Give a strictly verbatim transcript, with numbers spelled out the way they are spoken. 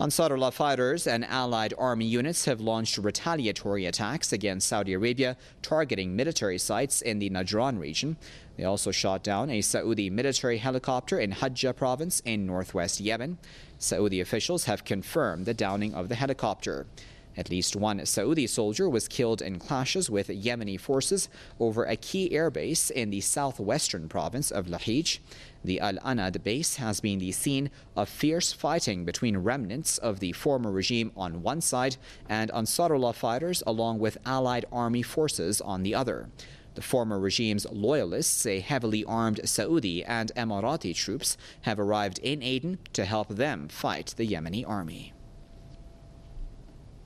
Ansarullah fighters and allied army units have launched retaliatory attacks against Saudi Arabia, targeting military sites in the Najran region. They also shot down a Saudi military helicopter in Hajjah province in northwest Yemen. Saudi officials have confirmed the downing of the helicopter. At least one Saudi soldier was killed in clashes with Yemeni forces over a key airbase in the southwestern province of Lahij. The Al-Anad base has been the scene of fierce fighting between remnants of the former regime on one side and Ansarullah fighters along with allied army forces on the other. The former regime's loyalists say heavily armed Saudi and Emirati troops have arrived in Aden to help them fight the Yemeni army.